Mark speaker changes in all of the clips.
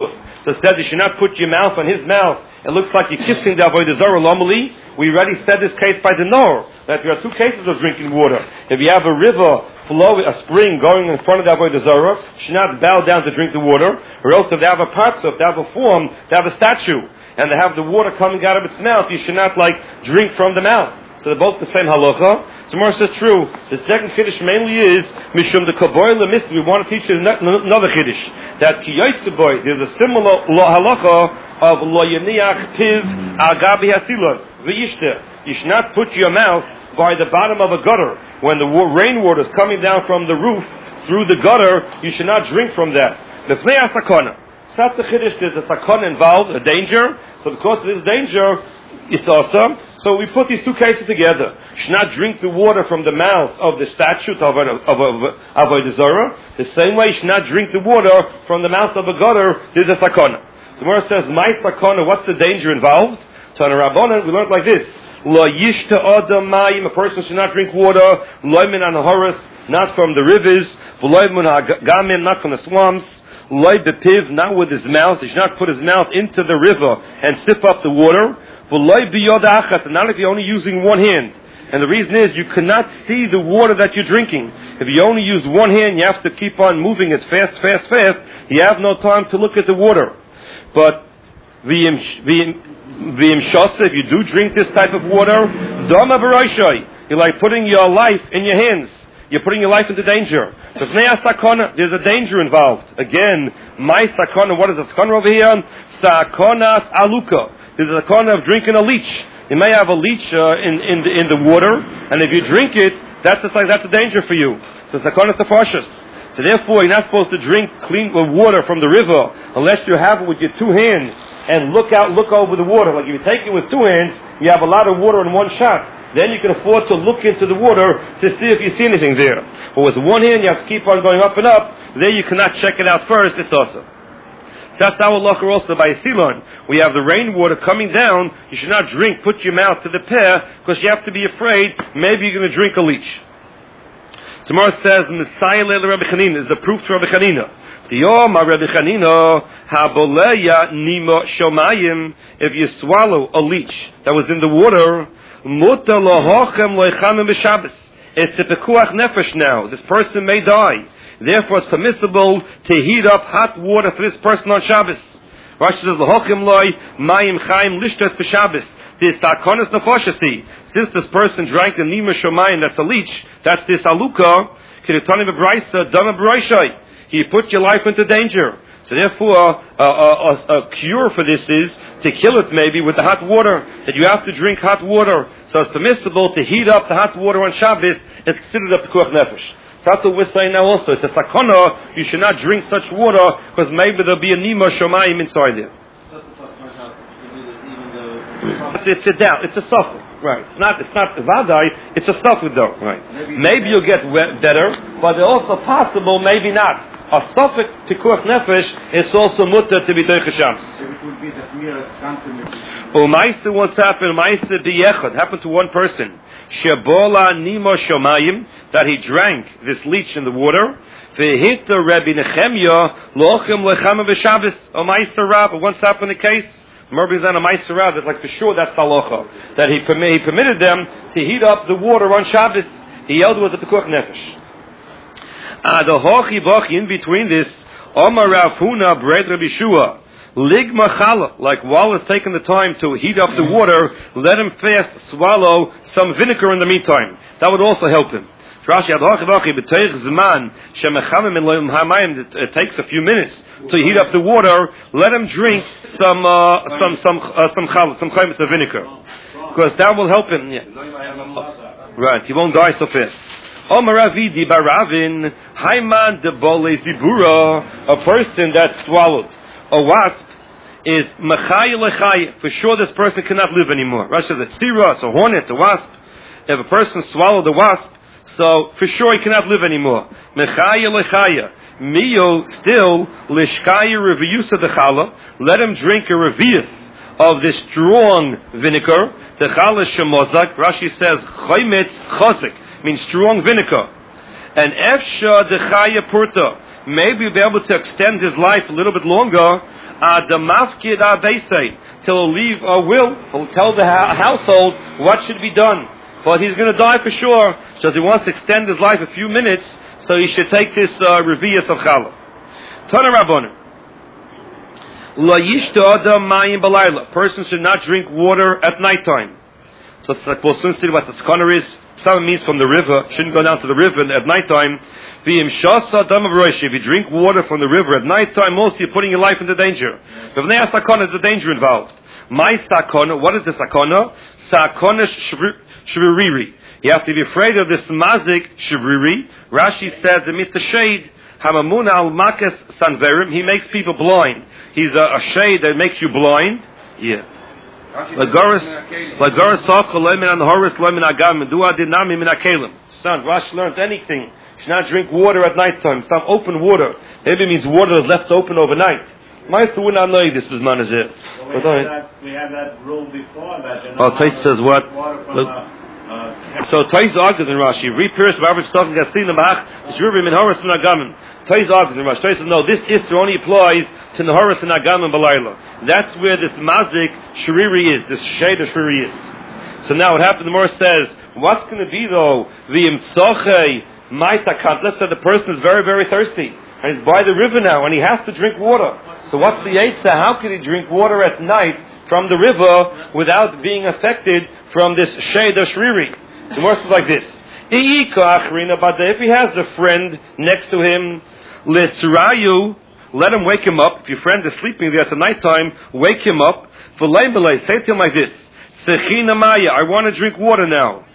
Speaker 1: So it says you should not put your mouth on his mouth. It looks like you're kissing the avodah zarah lomali. We already said this case by the Nor, that there are two cases of drinking water. If you have a river flowing, a spring going in front of the avodah zarah, you should not bow down to drink the water. Or else if they have a partzah, if they have a form, they have a statue, and they have the water coming out of its mouth, you should not drink from the mouth. So they're both the same halacha. So Mor says true. The second chiddush mainly is mishum the kaboy lemis. We want to teach you another chiddush, that kiyotzeboy. There's a similar halacha of lo yaniach piv agabi hasilon v'yishter. You should not put your mouth by the bottom of a gutter when the rainwater is coming down from the roof through the gutter. You should not drink from that. The play asakona. That's the chiddush. There's a sakona involved, a danger. So because of this danger, it's awesome. So we put these two cases together. You should not drink the water from the mouth of the statue of avodah zarah. The same way you should not drink the water from the mouth of a gutter. There's a sakona. So Mor says, my sakona, what's the danger involved? So on a Rabbanan, we learned like this. Lo yishta adam mayim, a person should not drink water. Lo min anahoras, not from the rivers. Lo min hagamim, not from the swamps. Lo bepiv, not with his mouth. He should not put his mouth into the river and sip up the water. Not if you're only using one hand. And the reason is you cannot see the water that you're drinking. If you only use one hand, you have to keep on moving it fast. You have no time to look at the water. But if you do drink this type of water, you're like putting your life in your hands. You're putting your life into danger. There's a danger involved. Again, my sakona, what is a sakona over here? Sakonas aluka. There's a sakona of drinking a leech. You may have a leech in the water, and if you drink it, that's a danger for you. So sakonas tefashos. So therefore, you're not supposed to drink clean water from the river unless you have it with your two hands and look over the water. Like if you take it with two hands, you have a lot of water in one shot. Then you can afford to look into the water to see if you see anything there. But with one hand, you have to keep on going up and up. There you cannot check it out first. It's awesome. So that's our locker also by Silon. We have the rainwater coming down. You should not drink, put your mouth to the peh, because you have to be afraid maybe you're going to drink a leech. Tomorrow says, Messiah Leila Rabbi Chanina is the proof to Rabbi Chanina. Rabbi Chanina, Haboleya Nima Shomayim, if you swallow a leech that was in the water, Muta Lohochem Loichamim B'Shabbos. It's a pekuach nefesh now. This person may die. Therefore, it's permissible to heat up hot water for this person on Shabbos. Rashi says, "L'hochim loy mayim chaim lishtas b'Shabbos." This sakonas nefashasi. Since this person drank the nima shomayim, that's a leech. That's this aluka. Kiritani b'braisa dana b'raishai. He put your life into danger. So therefore, a cure for this is to kill it maybe with the hot water. That you have to drink hot water. So it's permissible to heat up the hot water on Shabbos. It's considered a pekuach nefesh. So that's what we're saying now also. It's a sakona. You should not drink such water because maybe there'll be a nima shomayim inside there. It's a doubt. It's a suffix. Right. It's not vadai. It's a suffix though. Right. Maybe you'll get better, but it's also possible maybe not. A suffix pikuach nefesh, it's also mutter to be doich Shabbos. Umaisa once happened. Umaisa biyechad happened to one person. Shebola nimo shomayim, that he drank this leech in the water. Vehita Rabbi Nechemya lochem lechamim b'Shabbos. Umaisa Rab. Once happened the case. Remember, he's on a Umaisa Rab. It's like for sure that's halacha, that he permitted them to heat up the water on Shabbos. He held it was a pikuach nefesh. The hochi bochi in between this, Omar Rav Huna Bred Rabbi Shua, Ligma Chala, like while he's taking the time to heat up the water, let him fast swallow some vinegar in the meantime. That would also help him. It takes a few minutes to heat up the water. Let him drink some chaymas of vinegar, because that will help him. Yeah. Right, he won't die so fast. Omaravidi baravin Haiman de Bole Zibura, a person that swallowed a wasp is Machai Lechai. For sure this person cannot live anymore. Rashi says that Tzira, a hornet, a wasp. If a person swallowed a wasp, so for sure he cannot live anymore. Mechai Lechaya. Mio still Lishkaya Reviusa Dechala. Let him drink a revius of this strong vinegar. Dechala Shemozak. Rashi says Chaymetz Chozik, means strong vinegar. And Efsha Dechaya Purta. maybe he'll be able to extend his life a little bit longer. Till he'll leave a will, he'll tell the household what should be done. But he's going to die for sure, so he wants to extend his life a few minutes, so he should take this revius of challah. Tana Rabbanan. La yishta adam mayim balayla. Person should not drink water at nighttime. So it's like we'll soon see what the scholar is. Some means from the river. Shouldn't go down to the river at nighttime. If you drink water from the river at nighttime, also you're putting your life into danger. There's a danger involved. My sakona, what is the sakona? Sakona shviriri. You have to be afraid of this mazik shviriri. Rashi says it's a shade. Hamamuna al makas sanverim. He makes people blind. He's a shade that makes you blind. Yeah. Son, Rashi learns anything. Should not drink water at night time. It's not open water. Maybe it means water is left open overnight. Meister would not know this was manazir.
Speaker 2: We had that rule before that.
Speaker 1: Tais says what? So Tais argues in Rashi. Repierced by average talking Gasin the Mach. Shurvim in Horace and Agaman. Tais argues in Rashi. Tais says no. This Isra only applies to the Horace and Agaman Balayla. That's where this mazik shariri is. This shade of shariri is. So now what happened? The Gemara says, what's going to be though? The imtzochei maitakant. Let's say the person is very, very thirsty. And he's by the river now, and he has to drink water. So what's the Eitzah? How can he drink water at night from the river without being affected from this shade of shriri? The Gemara says like this. If he has a friend next to him, l'sirayu, let him wake him up. If your friend is sleeping there at night time, wake him up. Say to him like this. I want to drink water now.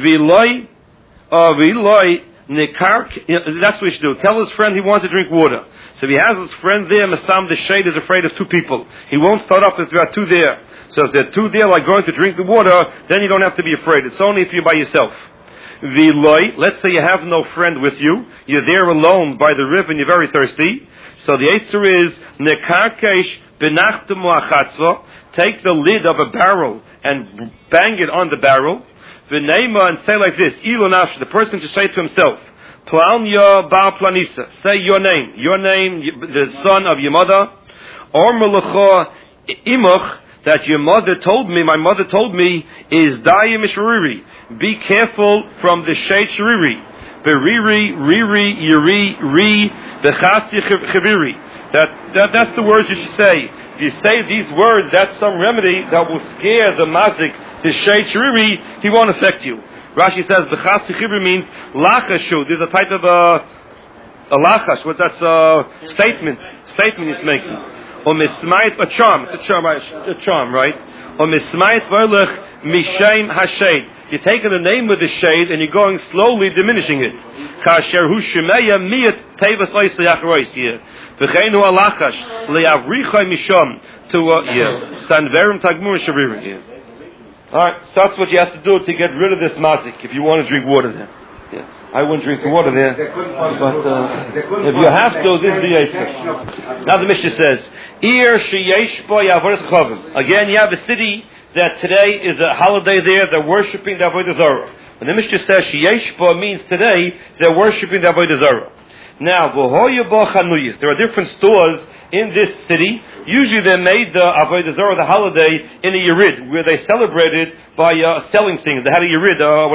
Speaker 1: That's what he should do. Tell his friend he wants to drink water. So if he has his friend there, Masam the shade is afraid of two people. He won't start off if there are two there. So if there are two there like going to drink the water, then you don't have to be afraid. It's only if you're by yourself. Let's say you have no friend with you. You're there alone by the river and you're very thirsty. So the answer is Nekarkesh benachtem achatzva. Take the lid of a barrel and bang it on the barrel. V'neima, and say like this. Ilu nafsh. The person should say to himself, Planya bar planisa. Say your name, the son of your mother. Or melacha imuch, that your mother told me, my mother told me, is dayim shariri. Be careful from the shade shariri. Beriri, riri, yiri, ri, bechasi chaviri. That's the words you should say. If you say these words, that's some remedy that will scare the mazik, the shade shariri, he won't affect you. Rashi says, bechasi chaviri means lachashu. There's a type of a lachash. What's that statement he's making? Or mismayit, a charm. It's a charm, right? Or mismayit v'olech mishaim hashade. You're taking the name of the shade and you're going slowly diminishing it. Kasher hu shemeya miyat tevas oisa yacharois here. V'cheinu alachash le'avrichai misham to sanverim tagmur sharirim here. All right, so that's what you have to do to get rid of this mazik if you want to drink water there. Yeah. I wouldn't drink the water there, but if you have to, this is the Eitzah. Now the Mishnah says, again, you have a city that today is a holiday there, they're worshipping the Avodah Zarah. When the Mishnah says Sheyeshba means today, they're worshipping the Avodah Zarah. Now, there are different stores in this city. Usually they made the Avodah Zarah, the holiday, in a Yerid, where they celebrated by selling things. They had a Yerid, a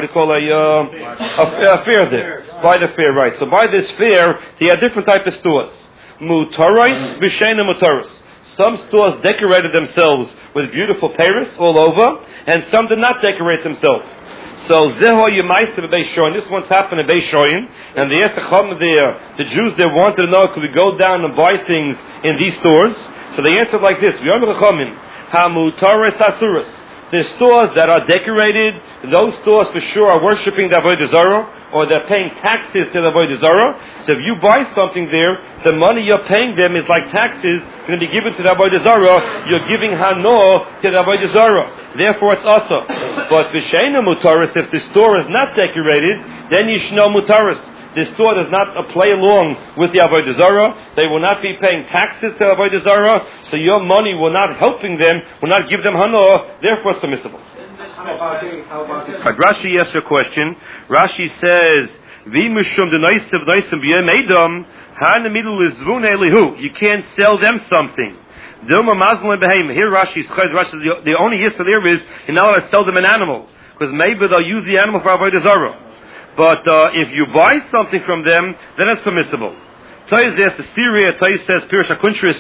Speaker 1: fair there. By the fair, right. So by this fair, they had different type of stores. Mutarais, B'Sheina Mutarais. Some stores decorated themselves with beautiful peiros all over, and some did not decorate themselves. So Zeho Yemaisa Beis Shoyin. This once happened in Beis Shoyin, and the Chacham there, the Jews there wanted to know, could we go down and buy things in these stores? So they answered like this: Hamutaris Asuras. The stores that are decorated, those stores for sure are worshipping the Avodah Zarah, or they're paying taxes to the Avodah Zarah. So if you buy something there, the money you're paying them is like taxes going to be given to the Avodah Zarah. You're giving Hano to the Avodah Zarah. Therefore it's also. But V'sheina Mutaris, if the store is not decorated, then you should know Mutaris. The store does not play along with the Avodah Zarah. They will not be paying taxes to Avodah Zarah, so your money will not helping them, will not give them hana, therefore it's permissible. Rashi asks a question. Rashi says, You can't sell them something. Here Rashi says the only issue there is you're not allowed to sell them an animal, because maybe they'll use the animal for avodah zarah. But if you buy something from them, then it's permissible. Tayis there's the theory. Tayis says Pirush HaKuntris.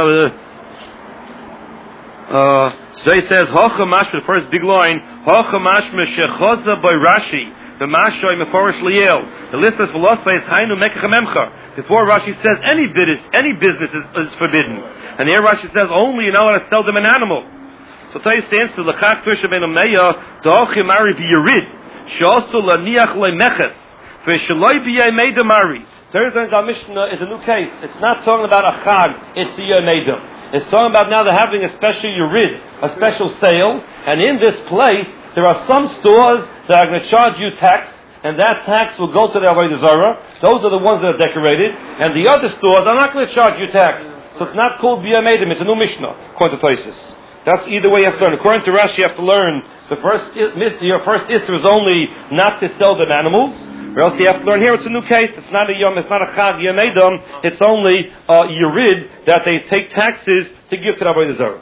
Speaker 1: Tayis says Hocha Mashma, the first big line. Hocha Mashma shechoza by Rashi. The Mashoy Meforish Liel. The list of philosophy is Hainu Mekachamemcha. Before Rashi says any business is forbidden, and here Rashi says only you're not allowed to sell them an animal. So Tayis stands to Lachak Pirsha Ben Ameya Dochim Ari Biyarid Shasul Laniach LeMeches Veshaloi Biyay Meidamari. Thursday's Mishnah is a new case. It's not talking about a chag. It's a Yomedam. It's talking about now they're having a special yurid, a special sale, and in this place there are some stores that are going to charge you tax, and that tax will go to the avodah zarah. Those are the ones that are decorated, and the other stores are not going to charge you tax. So it's not called biyamedim. It's a new Mishnah, according to Tosfos. That's either way you have to learn. According to Rashi, you have to learn your first issur is only not to sell them animals. Or else you have to learn here it's a new case. It's not a yom. It's not a chag yomedam. It's only yurid that they take taxes to give to the avodah zarah.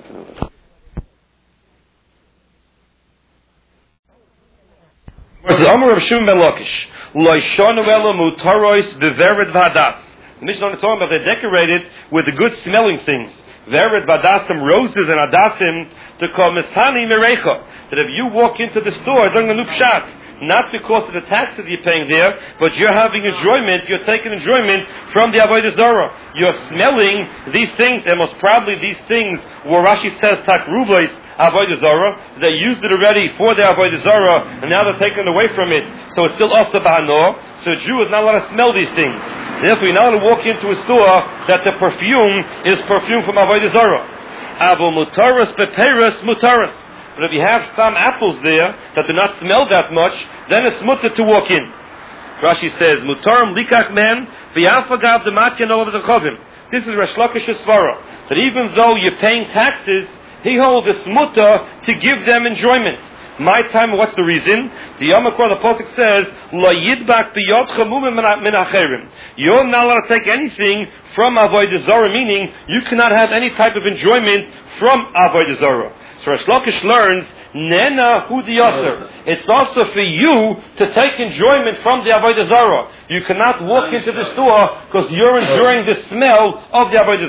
Speaker 1: Versus Amar Rav Shimon ben Lakish, Loishonu elo mutarois bevered vadas. The Mishnah is talking about they're decorated with the good smelling things. Vered vadasim, roses and adasim, to call misani merecha. That if you walk into the store, during the nupshat, not because of the taxes you're paying there, but you're having enjoyment, you're taking enjoyment from the avodah zarah. You're smelling these things, and most probably these things, where Rashi says takrubos avodah zarah, they used it already for their avodah zarah, and now they're taking it away from it. So it's still asa b'hano. So a Jew is not allowed to smell these things. Therefore, you're not allowed to walk into a store that the perfume is perfume from avodah zarah. Avo mutaras beperas mutaras. But if you have some apples there that do not smell that much, then it's mutter to walk in. Rashi says, mutarim likach men v'yafagav dematyan olav zachavim. This is Resh Lakish's svara, that even though you're paying taxes, he holds it's mutter to give them enjoyment. My time, what's the reason? The Yom Kippur, the Pasuk says, "Lo yidbak biyot chamum min acherim." You're not allowed to take anything from avodah zarah, meaning you cannot have any type of enjoyment from avodah zarah. So Resh Lakish learns, Nena hu diyaser. It's also for you to take enjoyment from the avodah zarah. You cannot walk into the store because you're enjoying the smell of the avodah zarah.